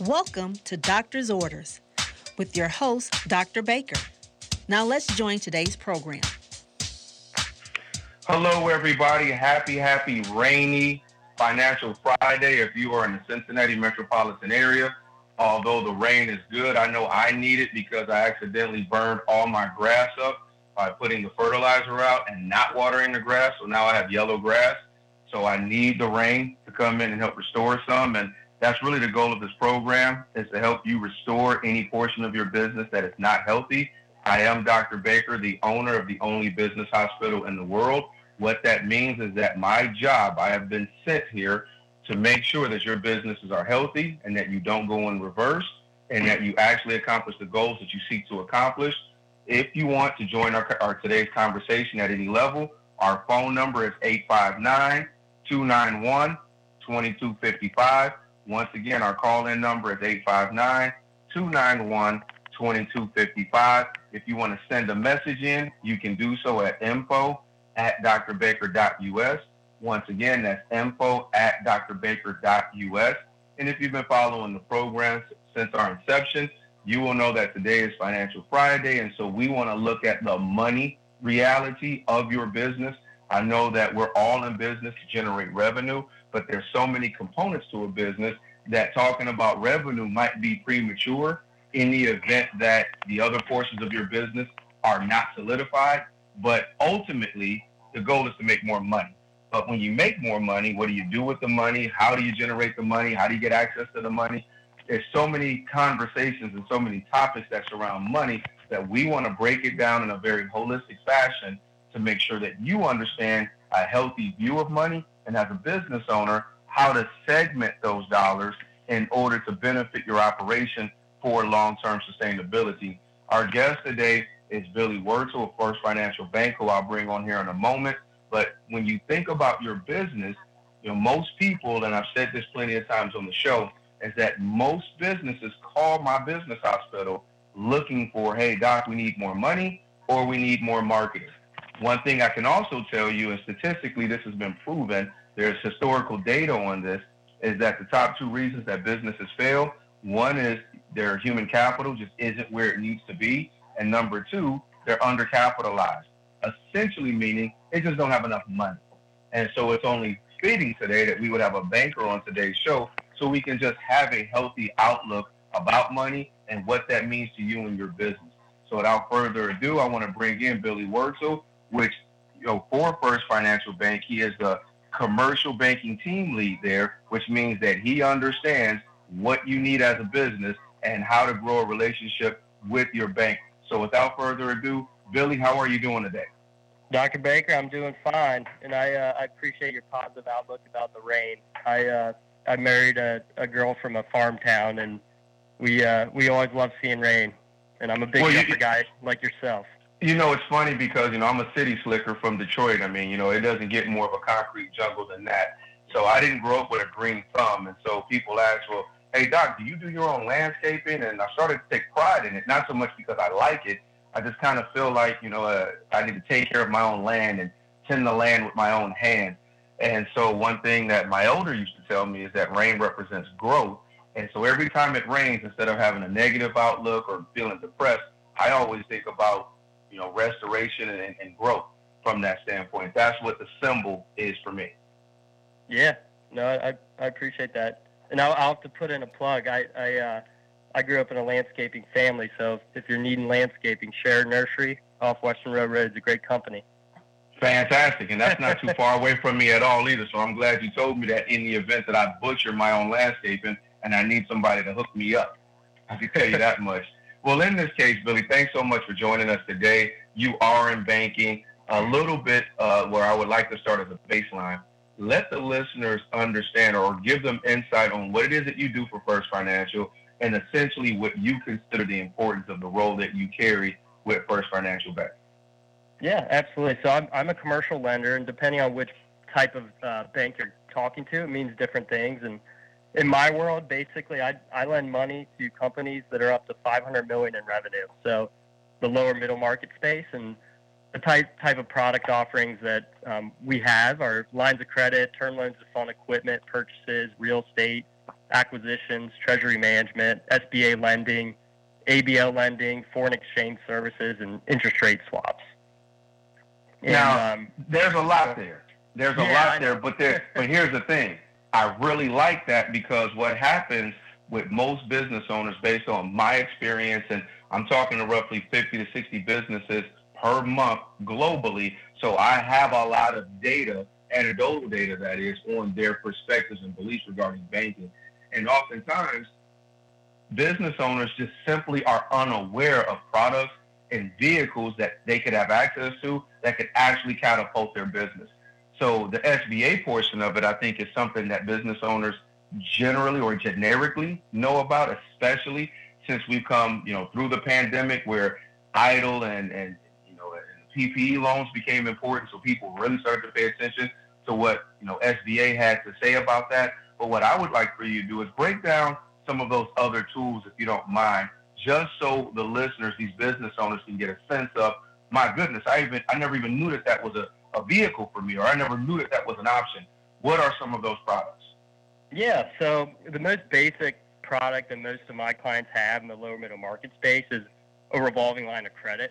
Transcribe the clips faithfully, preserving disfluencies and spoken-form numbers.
Welcome to Doctor's Orders with your host, Doctor Baker. Now let's join today's program. Hello, everybody. Happy, happy, rainy Financial Friday if you are in the Cincinnati metropolitan area. Although the rain is good, I know I need it because I accidentally burned all my grass up by putting the fertilizer out and not watering the grass. So now I have yellow grass. So I need the rain to come in and help restore some. And that's really the goal of this program, is to help you restore any portion of your business that is not healthy. I am Doctor Baker, the owner of the only business hospital in the world. What that means is that my job, I have been sent here to make sure that your businesses are healthy and that you don't go in reverse and that you actually accomplish the goals that you seek to accomplish. If you want to join our, our today's conversation at any level, our phone number is eight five nine, two nine one, two two five five. Once again, our call-in number is eight five nine, two nine one, two two five five. If you want to send a message in, you can do so at info at d r baker dot u s. Once again, that's info at d r baker dot u s. And if you've been following the program since our inception, you will know that today is Financial Friday, and so we want to look at the money reality of your business. I know that we're all in business to generate revenue, but there's so many components to a business that talking about revenue might be premature in the event that the other portions of your business are not solidified. But ultimately, the goal is to make more money. But when you make more money, what do you do with the money? How do you generate the money? How do you get access to the money? There's so many conversations and so many topics that surround money that we want to break it down in a very holistic fashion to make sure that you understand a healthy view of money, and as a business owner, how to segment those dollars in order to benefit your operation for long-term sustainability. Our guest today is Billy Wurtzel of First Financial Bank, who I'll bring on here in a moment. But when you think about your business, you know, most people, and I've said this plenty of times on the show, is that most businesses call my business hospital looking for, hey, doc, we need more money or we need more marketing. One thing I can also tell you, and statistically this has been proven, there's historical data on this, is that the top two reasons that businesses fail, one is their human capital just isn't where it needs to be, and number two, they're undercapitalized, essentially meaning they just don't have enough money. And so it's only fitting today that we would have a banker on today's show so we can just have a healthy outlook about money and what that means to you and your business. So without further ado, I want to bring in Billy Wurtzel, which, you know, for First Financial Bank, he is the commercial banking team lead there, which means that he understands what you need as a business and how to grow a relationship with your bank. So without further ado, Billy, how are you doing today? Doctor Baker, I'm doing fine, and I uh, I appreciate your positive outlook about the rain. I uh, I married a, a girl from a farm town, and we uh, we always love seeing rain, and I'm a big well, jumper you, guy like yourself. You know, it's funny because, you know, I'm a city slicker from Detroit. I mean, you know, it doesn't get more of a concrete jungle than that. So I didn't grow up with a green thumb, and so people ask, well, hey, Doc, do you do your own landscaping? And I started to take pride in it, not so much because I like it. I just kind of feel like, you know, uh, I need to take care of my own land and tend the land with my own hands. And so one thing that my elder used to tell me is that rain represents growth. And so every time it rains, instead of having a negative outlook or feeling depressed, I always think about, you know, restoration and, and growth from that standpoint. That's what the symbol is for me. Yeah, no, I, I appreciate that. And I'll, I'll have to put in a plug. I, I, uh, I grew up in a landscaping family, so if you're needing landscaping, Shared Nursery off Western Road Road is a great company. Fantastic, and that's not too far away from me at all either, so I'm glad you told me that in the event that I butcher my own landscaping and I need somebody to hook me up. I can tell you that much. Well, in this case, Billy, thanks so much for joining us today. You are in banking. A little bit uh, where I would like to start as a baseline. Let the listeners understand or give them insight on what it is that you do for First Financial and essentially what you consider the importance of the role that you carry with First Financial Bank. Yeah, absolutely. So I'm, I'm a commercial lender, and depending on which type of uh, bank you're talking to, it means different things. And in my world, basically, I, I lend money to companies that are up to five hundred million dollars in revenue. So the lower middle market space, and the type type of product offerings that um, we have are lines of credit, term loans to fund equipment purchases, real estate, acquisitions, treasury management, S B A lending, A B L lending, foreign exchange services, and interest rate swaps. And, now, um, there's a lot there. There's a yeah, lot there, but there. But here's the thing. I really like that because what happens with most business owners, based on my experience, and I'm talking to roughly fifty to sixty businesses per month globally, so I have a lot of data, anecdotal data that is, on their perspectives and beliefs regarding banking. And oftentimes, business owners just simply are unaware of products and vehicles that they could have access to that could actually catapult their business. So the S B A portion of it, I think, is something that business owners generally or generically know about, especially since we've come, you know, through the pandemic where EIDL and, and you know, and P P E loans became important. So people really started to pay attention to what, you know, S B A had to say about that. But what I would like for you to do is break down some of those other tools, if you don't mind, just so the listeners, these business owners, can get a sense of, my goodness, I even I never even knew that that was a, a vehicle for me, or I never knew that that was an option. What are some of those products? Yeah, so the most basic product that most of my clients have in the lower middle market space is a revolving line of credit.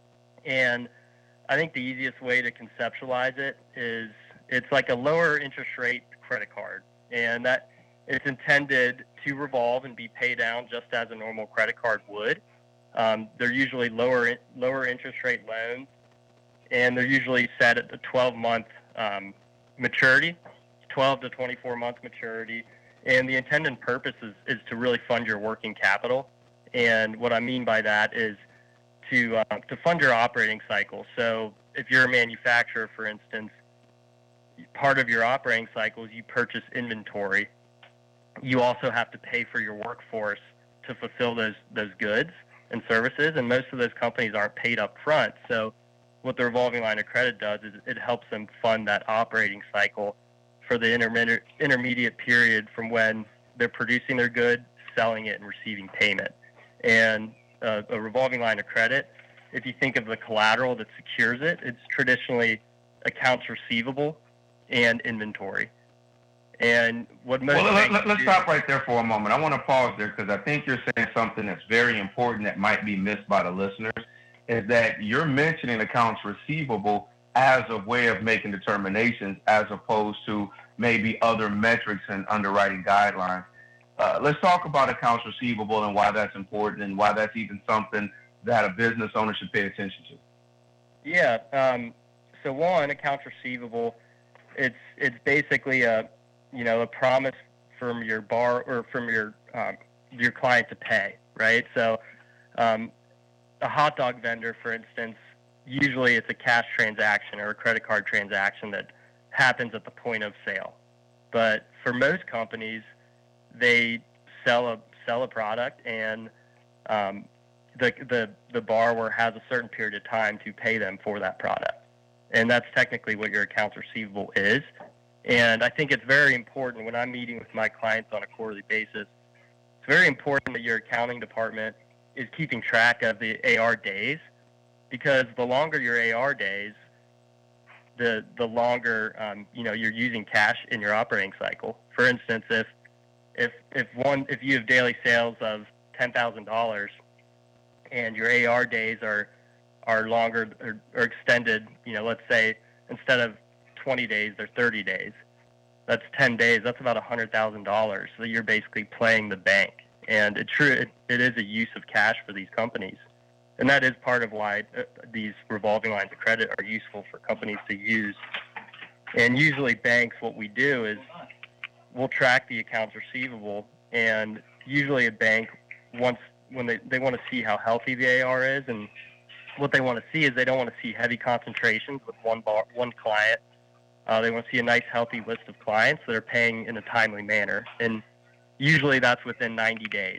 And I think the easiest way to conceptualize it is it's like a lower interest rate credit card. And that it's intended to revolve and be paid down just as a normal credit card would. Um, they're usually lower lower interest rate loans, and they're usually set at the twelve-month um, maturity, twelve to twenty-four month maturity. And the intended purpose is, is to really fund your working capital. And what I mean by that is to uh, to fund your operating cycle. So if you're a manufacturer, for instance, part of your operating cycle is you purchase inventory. You also have to pay for your workforce to fulfill those those goods and services, and most of those companies aren't paid up front. So what the revolving line of credit does is it helps them fund that operating cycle for the intermediate intermediate period from when they're producing their good, selling it, and receiving payment. And uh, a revolving line of credit, if you think of the collateral that secures it, it's traditionally accounts receivable and inventory. And what most well, let, let, let's do, stop right there for a moment. I want to pause there because I think you're saying something that's very important that might be missed by the listeners, is that you're mentioning accounts receivable as a way of making determinations as opposed to maybe other metrics and underwriting guidelines. Uh, let's talk about accounts receivable and why that's important and why that's even something that a business owner should pay attention to. Yeah. Um, so one, accounts receivable, it's it's basically a you know a promise from your bar or from your um, your client to pay, right? So um, a hot dog vendor, for instance, usually it's a cash transaction or a credit card transaction that happens at the point of sale. But for most companies, they sell a sell a product, and um, the the the borrower has a certain period of time to pay them for that product, and that's technically what your accounts receivable is. And I think it's very important when I'm meeting with my clients on a quarterly basis. It's very important that your accounting department is keeping track of the A R days, because the longer your A R days, the the longer um, you know you're using cash in your operating cycle. For instance, if if if one if you have daily sales of ten thousand dollars and your A R days are are longer or, or extended, you know, let's say instead of twenty days, they're thirty days. That's ten days. That's about one hundred thousand dollars. So you're basically playing the bank. And it, true, it, it is a use of cash for these companies. And that is part of why uh, these revolving lines of credit are useful for companies to use. And usually banks, what we do is we'll track the accounts receivable. And usually a bank, once when they, they want to see how healthy the A R is, and what they want to see is they don't want to see heavy concentrations with one bar, one client. Uh, they want to see a nice, healthy list of clients that are paying in a timely manner. And usually that's within ninety days.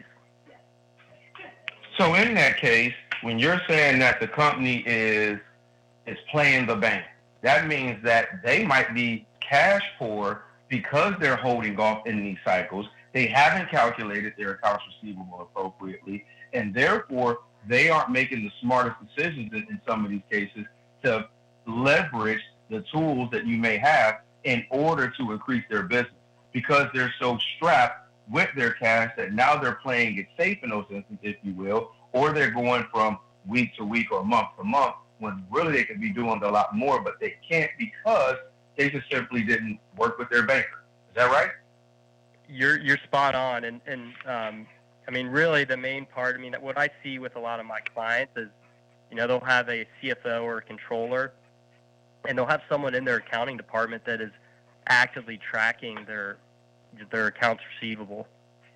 So in that case, when you're saying that the company is is playing the bank, that means that they might be cash poor because they're holding off in these cycles. They haven't calculated their accounts receivable appropriately, and therefore they aren't making the smartest decisions in, in some of these cases to leverage the tools that you may have in order to increase their business, because they're so strapped with their cash that now they're playing it safe in those instances, if you will, or they're going from week to week or month to month when really they could be doing a lot more, but they can't because they just simply didn't work with their banker. Is that right? You're you're spot on, and and um, I mean, really, the main part. I mean, what I see with a lot of my clients is, you know, they'll have a C F O or a controller, and they'll have someone in their accounting department that is actively tracking their their accounts receivable.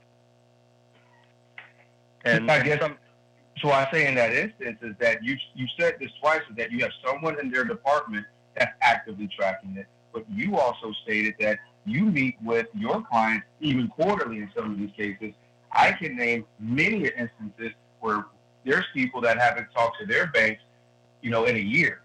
And I guess some, so. I say in that instance is that you you said this twice, is that you have someone in their department that's actively tracking it, but you also stated that you meet with your clients even quarterly in some of these cases. I can name many instances where there's people that haven't talked to their banks, you know, in a year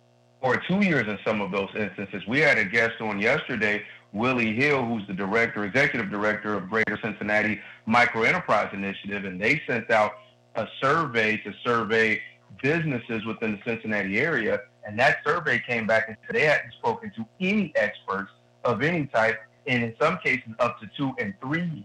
or two years in some of those instances. We had a guest on yesterday, Willie Hill, who's the director, executive director of Greater Cincinnati Microenterprise Initiative, and they sent out a survey to survey businesses within the Cincinnati area, and that survey came back and said they hadn't spoken to any experts of any type, and in some cases up to two and three years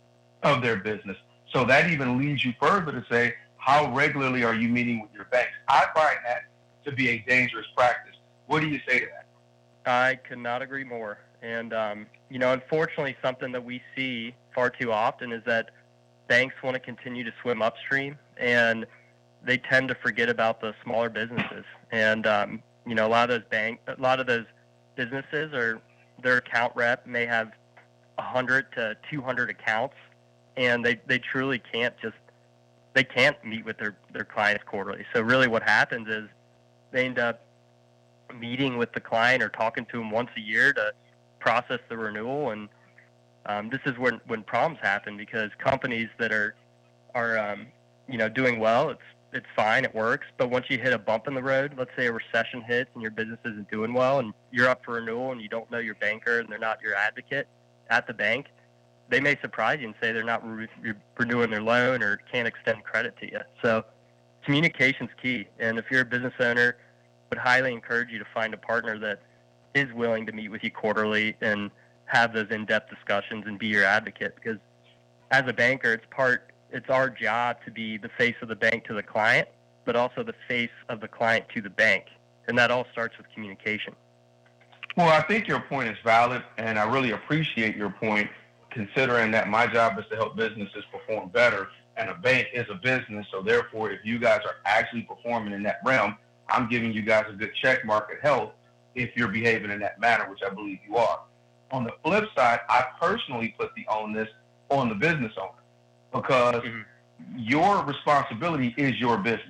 of their business. So that even leads you further to say, how regularly are you meeting with your banks? I find that to be a dangerous practice. What do you say to that? I could not agree more. And, um, you know, unfortunately, something that we see far too often is that banks want to continue to swim upstream, and they tend to forget about the smaller businesses. And, um, you know, a lot of those bank, a lot of those businesses are, their account rep may have one hundred to two hundred accounts, and they, they truly can't just, they can't meet with their, their clients quarterly. So really what happens is they end up meeting with the client or talking to them once a year to process the renewal. And um, this is when, when problems happen, because companies that are, are um, you know, doing well, it's, it's fine, it works. But once you hit a bump in the road, let's say a recession hits and your business isn't doing well and you're up for renewal and you don't know your banker and they're not your advocate at the bank, they may surprise you and say they're not re- re- renewing their loan or can't extend credit to you. So communication's key. And if you're a business owner, I would highly encourage you to find a partner that is willing to meet with you quarterly and have those in-depth discussions and be your advocate. Because as a banker, it's part, it's our job to be the face of the bank to the client, but also the face of the client to the bank. And that all starts with communication. Well, I think your point is valid, and I really appreciate your point, considering that my job is to help businesses perform better, and a bank is a business. So therefore, if you guys are actually performing in that realm, I'm giving you guys a good check mark at health if you're behaving in that manner, which I believe you are. On the flip side, I personally put the onus on the business owner, because mm-hmm. your responsibility is your business.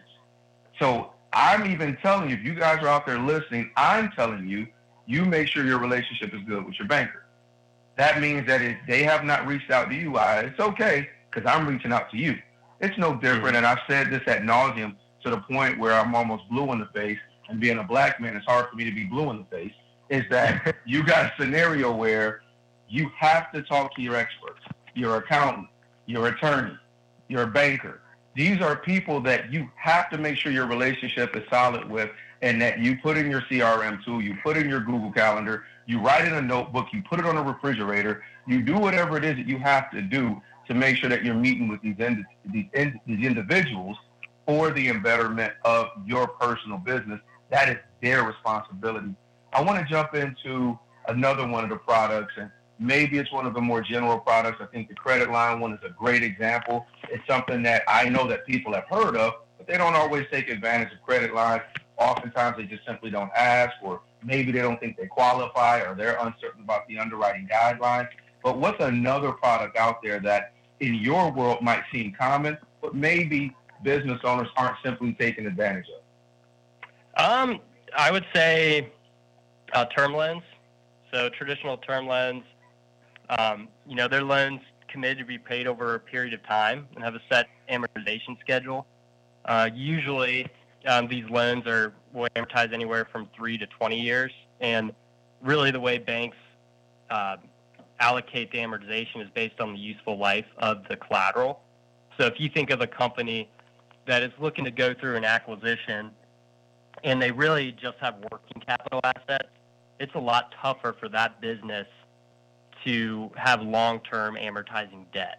So I'm even telling you, if you guys are out there listening, I'm telling you, you make sure your relationship is good with your banker. That means that if they have not reached out to you, I, it's okay, because I'm reaching out to you. It's no different, mm-hmm. and I've said this ad nauseum to the point where I'm almost blue in the face, and being a black man, it's hard for me to be blue in the face, is that you got a scenario where you have to talk to your experts, your accountant, your attorney, your banker. These are people that you have to make sure your relationship is solid with, and that you put in your C R M tool, you put in your Google Calendar, you write in a notebook, you put it on a refrigerator, you do whatever it is that you have to do to make sure that you're meeting with these, ind- these, ind- these individuals for the betterment of your personal business. That is their responsibility. I want to jump into another one of the products, and maybe it's one of the more general products. I think the credit line one is a great example. It's something that I know that people have heard of, but they don't always take advantage of credit lines. Oftentimes they just simply don't ask, or maybe they don't think they qualify, or they're uncertain about the underwriting guidelines. But what's another product out there that in your world might seem common, but maybe business owners aren't simply taking advantage of? Um, I would say uh, term loans. So traditional term loans, um, you know, they're loans committed to be paid over a period of time and have a set amortization schedule. Uh, usually um, these loans are will amortize anywhere from three to twenty years. And really the way banks uh, allocate the amortization is based on the useful life of the collateral. So if you think of a company that is looking to go through an acquisition and they really just have working capital assets, it's a lot tougher for that business to have long-term amortizing debt.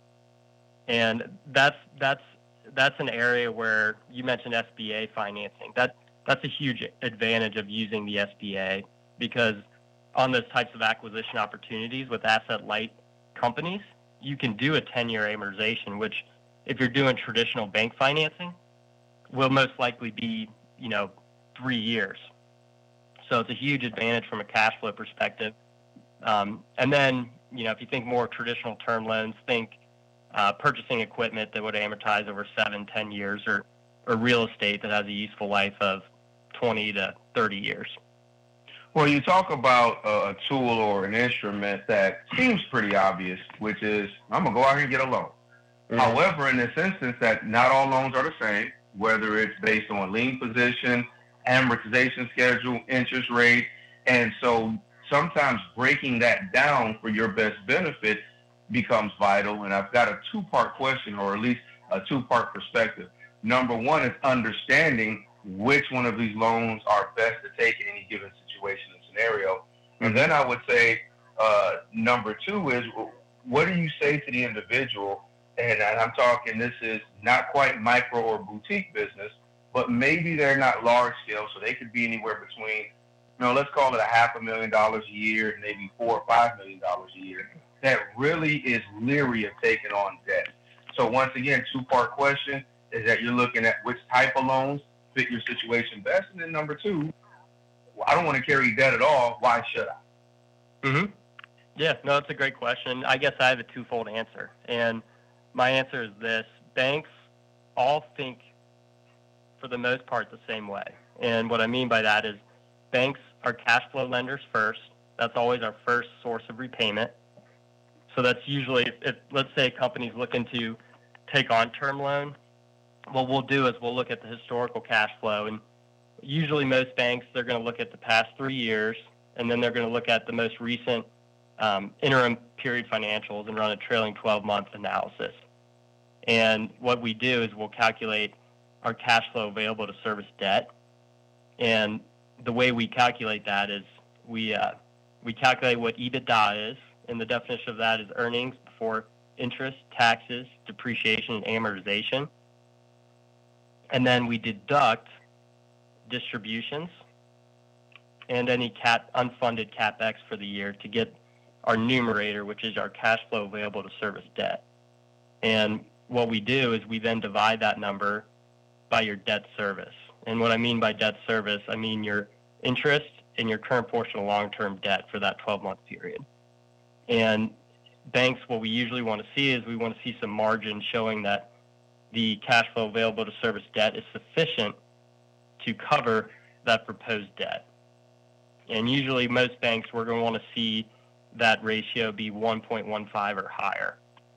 And that's that's that's an area where you mentioned S B A financing. That that's a huge advantage of using the S B A, because on those types of acquisition opportunities with asset-light companies, you can do a ten-year amortization, which if you're doing traditional bank financing, will most likely be, you know, three years. So it's a huge advantage from a cash flow perspective. Um, and then, you know, if you think more traditional term loans, think uh, purchasing equipment that would amortize over seven, ten years, or, or real estate that has a useful life of twenty to thirty years. Well, you talk about a, a tool or an instrument that seems pretty obvious, which is, I'm going to go out here and get a loan. Mm-hmm. However, in this instance, that not all loans are the same, whether it's based on lien position, amortization schedule, interest rate. And so sometimes breaking that down for your best benefit becomes vital. And I've got a two-part question, or at least a two-part perspective. Number one is understanding which one of these loans are best to take in any given situation and scenario. And then I would say uh, number two is, what do you say to the individual? And I'm talking, this is not quite micro or boutique business, but maybe they're not large scale, so they could be anywhere between, you know, let's call it a half a million dollars a year, and maybe four or five million dollars a year, that really is leery of taking on debt. So once again, two-part question is that you're looking at which type of loans fit your situation best, and then number two, I don't want to carry debt at all. Why should I? Mm-hmm. Yeah, no, that's a great question. I guess I have a twofold answer, and my answer is this: banks all think, for the most part, the same way. And what I mean by that is banks are cash flow lenders first. That's always our first source of repayment. So that's usually, if, if let's say a company's looking to take on term loan, what we'll do is we'll look at the historical cash flow. And usually most banks, they're going to look at the past three years, and then they're going to look at the most recent um, interim period financials and run a trailing twelve-month analysis. And what we do is we'll calculate our cash flow available to service debt. And the way we calculate that is we uh, we calculate what EBITDA is, and the definition of that is earnings before interest, taxes, depreciation, and amortization. And then we deduct distributions and any cap, unfunded CapEx for the year to get our numerator, which is our cash flow available to service debt. And what we do is we then divide that number by your debt service. And what I mean by debt service, I mean your interest and your current portion of long-term debt for that twelve-month period. And banks, what we usually want to see is we want to see some margin showing that the cash flow available to service debt is sufficient to cover that proposed debt. And usually most banks, we're going to want to see that ratio be one point one five or higher.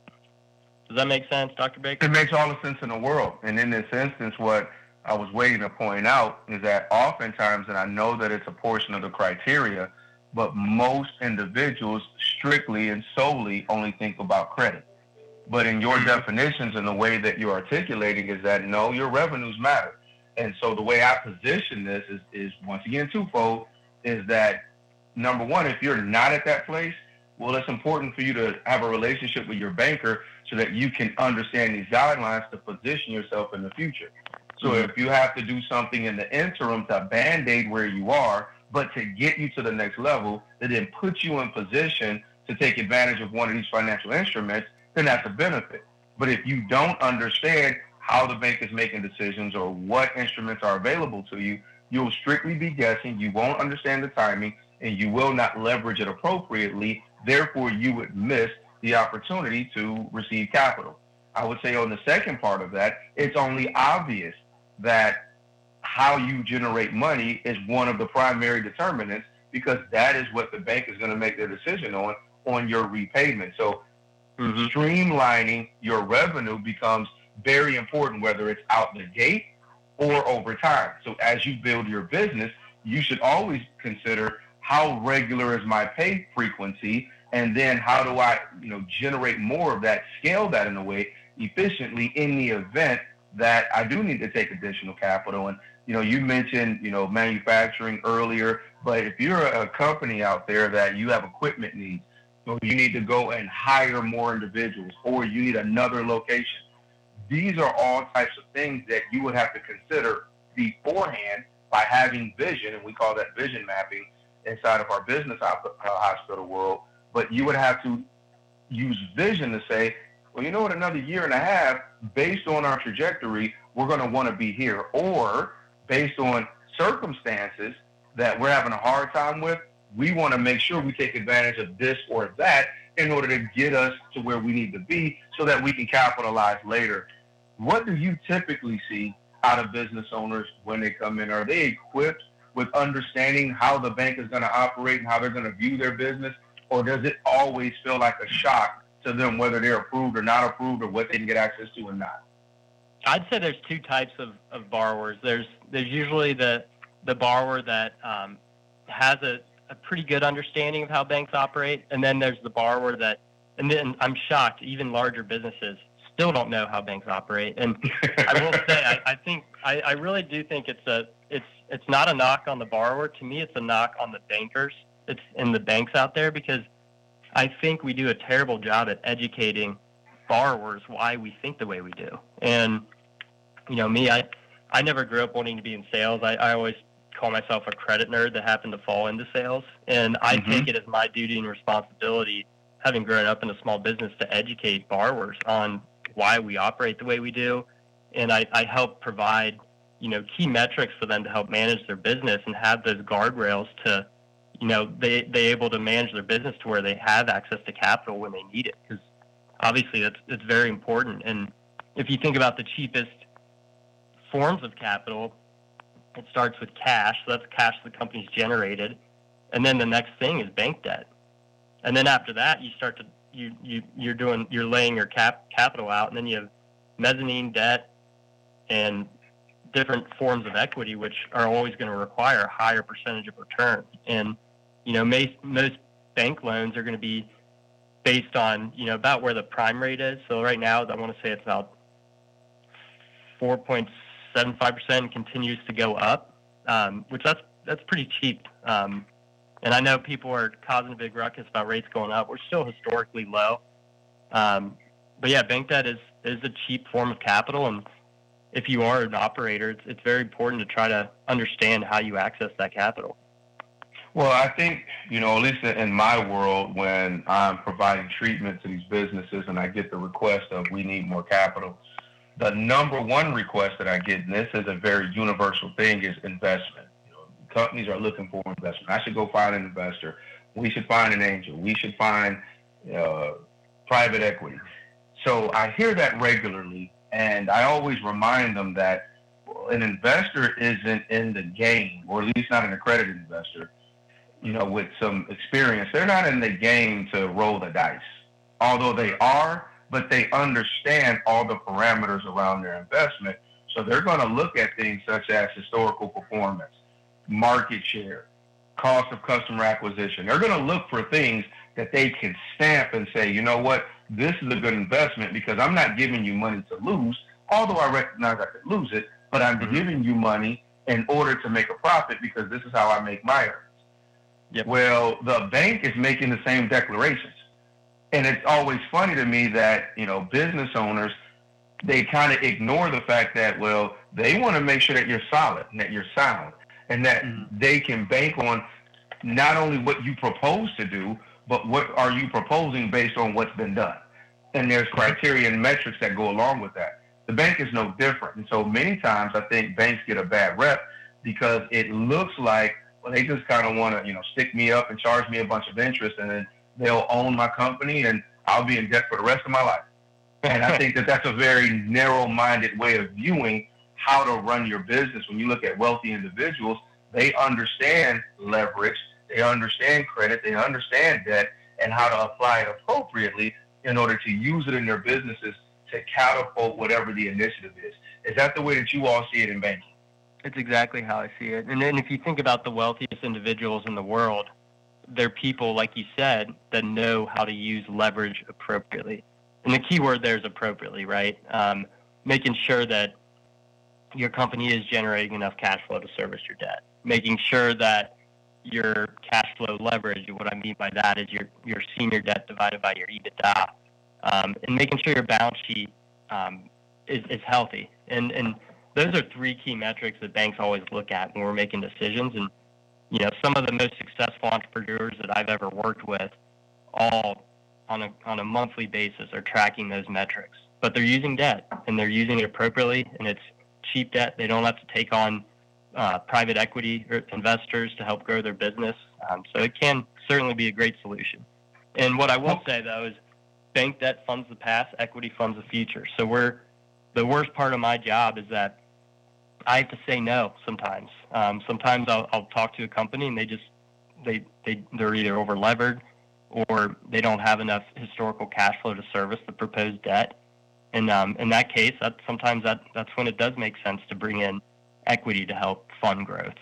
Does that make sense, Doctor Baker? It makes all the sense in the world. And in this instance, what I was waiting to point out is that oftentimes, and I know that it's a portion of the criteria, but most individuals strictly and solely only think about credit. But in your definitions and the way that you're articulating is that, no, your revenues matter. And so the way I position this is, is once again, twofold, is that, number one, if you're not at that place, well, it's important for you to have a relationship with your banker so that you can understand these guidelines to position yourself in the future. So mm-hmm. if you have to do something in the interim to Band-Aid where you are, but to get you to the next level, that then puts you in position to take advantage of one of these financial instruments, then that's a benefit. But if you don't understand how the bank is making decisions or what instruments are available to you, you'll strictly be guessing, you won't understand the timing, and you will not leverage it appropriately. Therefore, you would miss the opportunity to receive capital. I would say on the second part of that, it's only obvious that how you generate money is one of the primary determinants, because that is what the bank is going to make their decision on, on your repayment. So mm-hmm. streamlining your revenue becomes very important, whether it's out the gate or over time. So as you build your business, you should always consider how regular is my pay frequency, and then how do I, you know, generate more of that, scale that in a way efficiently in the event that I do need to take additional capital. And, you know, you mentioned, you know, manufacturing earlier, but if you're a company out there that you have equipment needs, So you need to go and hire more individuals, or you need another location. These are all types of things that you would have to consider beforehand by having vision, and we call that vision mapping inside of our business hospital world. But you would have to use vision to say, well, you know what, another year and a half, based on our trajectory, we're going to want to be here. Or based on circumstances that we're having a hard time with, we want to make sure we take advantage of this or that in order to get us to where we need to be so that we can capitalize later. What do you typically see out of business owners when they come in? Are they equipped with understanding how the bank is going to operate and how they're going to view their business? Or does it always feel like a shock to them whether they're approved or not approved, or what they can get access to or not? I'd say there's two types of, of borrowers. There's there's usually the the borrower that um, has a, a pretty good understanding of how banks operate, and then there's the borrower that, and then I'm shocked, even larger businesses still don't know how banks operate. And I will say, I, I think I, I really do think it's a it's it's not a knock on the borrower. To me, it's a knock on the bankers. It's in the banks out there, because I think we do a terrible job at educating borrowers why we think the way we do. And you know, me, I I never grew up wanting to be in sales. I, I always call myself a credit nerd that happened to fall into sales, and I mm-hmm. take it as my duty and responsibility, having grown up in a small business, to educate borrowers on why we operate the way we do. And I, I help provide, you know, key metrics for them to help manage their business and have those guardrails to, you know, they, they able to manage their business to where they have access to capital when they need it. Because obviously that's, that's very important. And if you think about the cheapest forms of capital, it starts with cash. So that's cash the company's generated. And then the next thing is bank debt. And then after that, you start to, you, you, you're doing, you're laying your cap capital out, and then you have mezzanine debt and different forms of equity, which are always going to require a higher percentage of return. And, you know, most, most bank loans are going to be based on, you know, about where the prime rate is. So right now, I want to say it's about four point seven five percent, continues to go up, um, which that's, that's pretty cheap. Um, and I know people are causing a big ruckus about rates going up. We're still historically low. Um, but yeah, bank debt is, is a cheap form of capital. And if you are an operator, it's, it's very important to try to understand how you access that capital. Well, I think, you know, at least in my world, when I'm providing treatment to these businesses and I get the request of, we need more capital, the number one request that I get, and this is a very universal thing, is investment. You know, companies are looking for investment. I should go find an investor. We should find an angel. We should find uh, private equity. So I hear that regularly, and I always remind them that an investor isn't in the game, or at least not an accredited investor, you know, with some experience. They're not in the game to roll the dice, although they are, but they understand all the parameters around their investment. So they're going to look at things such as historical performance, market share, cost of customer acquisition. They're going to look for things that they can stamp and say, you know what, this is a good investment because I'm not giving you money to lose, although I recognize I could lose it, but I'm mm-hmm. giving you money in order to make a profit because this is how I make my earnings. Yep. Well, the bank is making the same declarations. And it's always funny to me that, you know, business owners, they kind of ignore the fact that, well, they want to make sure that you're solid and that you're sound and that mm-hmm. they can bank on not only what you propose to do, but what are you proposing based on what's been done. And there's criteria and metrics that go along with that. The bank is no different. And so many times I think banks get a bad rep because it looks like, well, they just kind of want to, you know, stick me up and charge me a bunch of interest, and then they'll own my company and I'll be in debt for the rest of my life. And I think that that's a very narrow-minded way of viewing how to run your business. When you look at wealthy individuals, they understand leverage, they understand credit, they understand debt, and how to apply it appropriately in order to use it in their businesses to catapult whatever the initiative is. Is that the way that you all see it in banking? It's exactly how I see it. And then if you think about the wealthiest individuals in the world, they're people, like you said, that know how to use leverage appropriately. And the key word there is appropriately, right? Um, making sure that your company is generating enough cash flow to service your debt. Making sure that your cash flow leverage. And what I mean by that is your, your senior debt divided by your EBITDA, um, and making sure your balance sheet um, is, is healthy. And, and those are three key metrics that banks always look at when we're making decisions. And, you know, some of the most successful entrepreneurs that I've ever worked with all on a, on a monthly basis are tracking those metrics. But they're using debt, and they're using it appropriately, and it's cheap debt. They don't have to take on uh, private equity or investors to help grow their business. Um, so it can certainly be a great solution. And what I will say, though, is bank debt funds the past, equity funds the future. So we're the worst part of my job is that I have to say no sometimes. Um, sometimes I'll, I'll talk to a company, and they just they they they're either over levered or they don't have enough historical cash flow to service the proposed debt. And um, in that case, that sometimes that that's when it does make sense to bring in equity to help fund growth.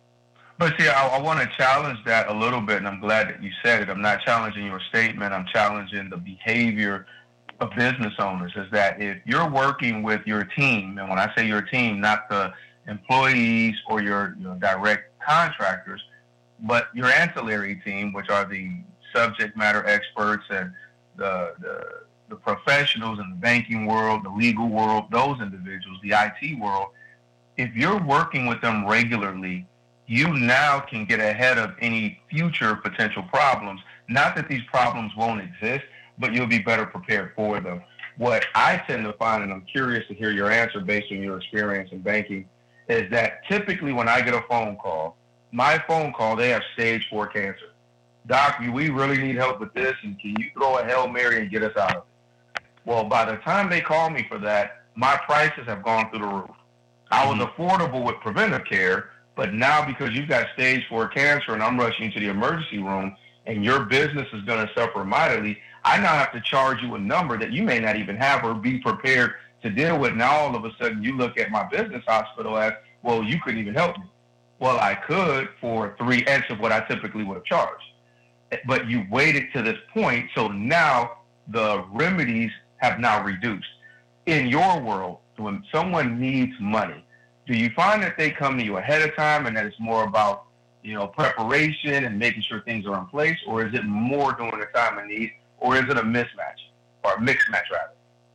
But see, I, I want to challenge that a little bit, and I'm glad that you said it. I'm not challenging your statement. I'm challenging the behavior of business owners. Is that if you're working with your team, and when I say your team, not the employees or your, your direct contractors, but your ancillary team, which are the subject matter experts and the, the the professionals in the banking world, the legal world, those individuals, the I T world, if you're working with them regularly, you now can get ahead of any future potential problems. Not that these problems won't exist, but you'll be better prepared for them. What I tend to find, and I'm curious to hear your answer based on your experience in banking, is that typically when I get a phone call, my phone call, they have stage four cancer. Doc, we really need help with this, and can you throw a Hail Mary and get us out of it? Well, by the time they call me for that, my prices have gone through the roof. I was mm-hmm. affordable with preventive care, but now because you've got stage four cancer and I'm rushing to the emergency room and your business is going to suffer mightily, I now have to charge you a number that you may not even have or be prepared to deal with. Now all of a sudden you look at my business hospital as, well, you couldn't even help me. Well, I could for three X of what I typically would have charged. But you waited to this point, so now the remedies have now reduced. In your world, when someone needs money, do you find that they come to you ahead of time and that it's more about, you know, preparation and making sure things are in place, or is it more during the time of need, or is it a mismatch, or a mixed match rather?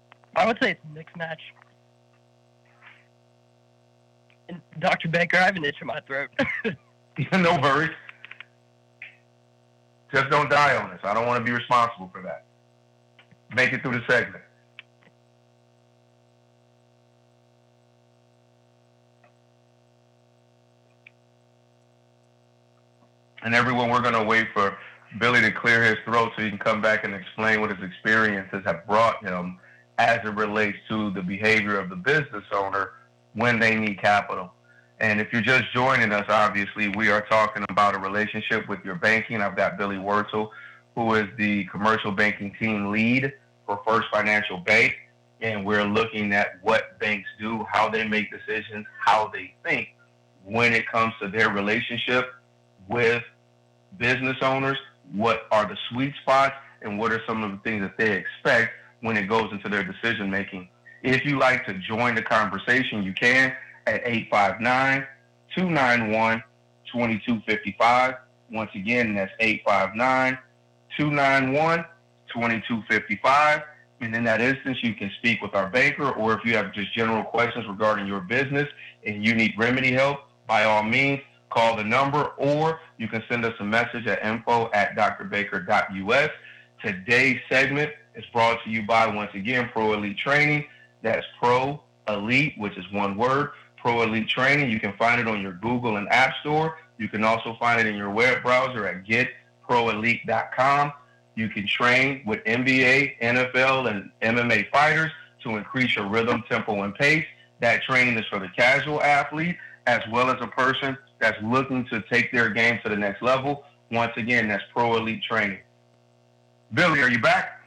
I would say it's a mixed match. And Doctor Baker, I have an itch in my throat. No worries. Just don't die on us. I don't want to be responsible for that. Make it through the segment. And everyone, we're going to wait for Billy to clear his throat so he can come back and explain what his experiences have brought him as it relates to the behavior of the business owner when they need capital. And if you're just joining us, obviously, we are talking about a relationship with your banking. I've got Billy Wurtzel, who is the commercial banking team lead for First Financial Bank. And we're looking at what banks do, how they make decisions, how they think when it comes to their relationship with business owners, what are the sweet spots, and what are some of the things that they expect when it goes into their decision making. If you like to join the conversation, you can at eight five nine, two nine one, two two five five. Once again, that's eight five nine, two nine one, two two five five. And in that instance, you can speak with our banker, or if you have just general questions regarding your business and you need remedy help, by all means, call the number, or you can send us a message at info at d r baker dot u s. Today's segment is brought to you by, once again, Pro Elite Training. That's Pro Elite, which is one word, Pro Elite Training. You can find it on your Google and App Store. You can also find it in your web browser at get pro elite dot com. You can train with N B A, N F L, and M M A fighters to increase your rhythm, tempo, and pace. That training is for the casual athlete as well as a person that's looking to take their game to the next level. Once again, that's Pro Elite Training. Billy, are you back?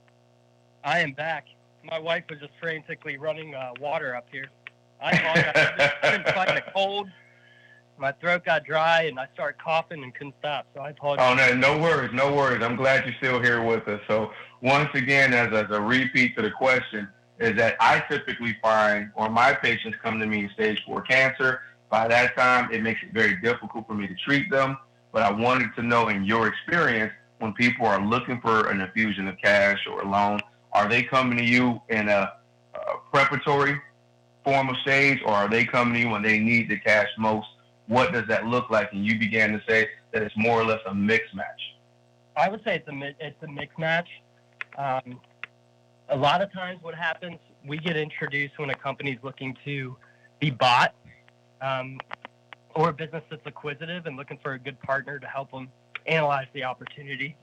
I am back. My wife was just frantically running uh, water up here. I apologize. I've been fighting a cold. My throat got dry, and I started coughing and couldn't stop, so I apologize. Oh, no, no worries, no worries. I'm glad you're still here with us. So once again, as, as a repeat to the question, is that I typically find, or my patients come to me in stage four cancer. By that time, it makes it very difficult for me to treat them. but I wanted to know, in your experience, when people are looking for an infusion of cash or a loan, are they coming to you in a, a preparatory form of stage, or are they coming to you when they need the cash most? What does that look like? And you began to say that it's more or less a mixed match. I would say it's a it's a mixed match. Um, a lot of times, what happens, we get introduced when a company's looking to be bought, um, or a business that's acquisitive and looking for a good partner to help them analyze the opportunity.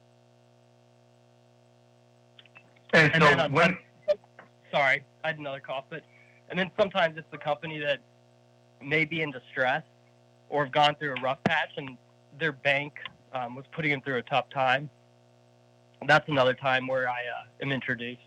And, and so then, uh, when, sorry, I had another cough, but and then sometimes it's the company that may be in distress or have gone through a rough patch, and their bank um, was putting them through a tough time. That's another time where I uh, am introduced.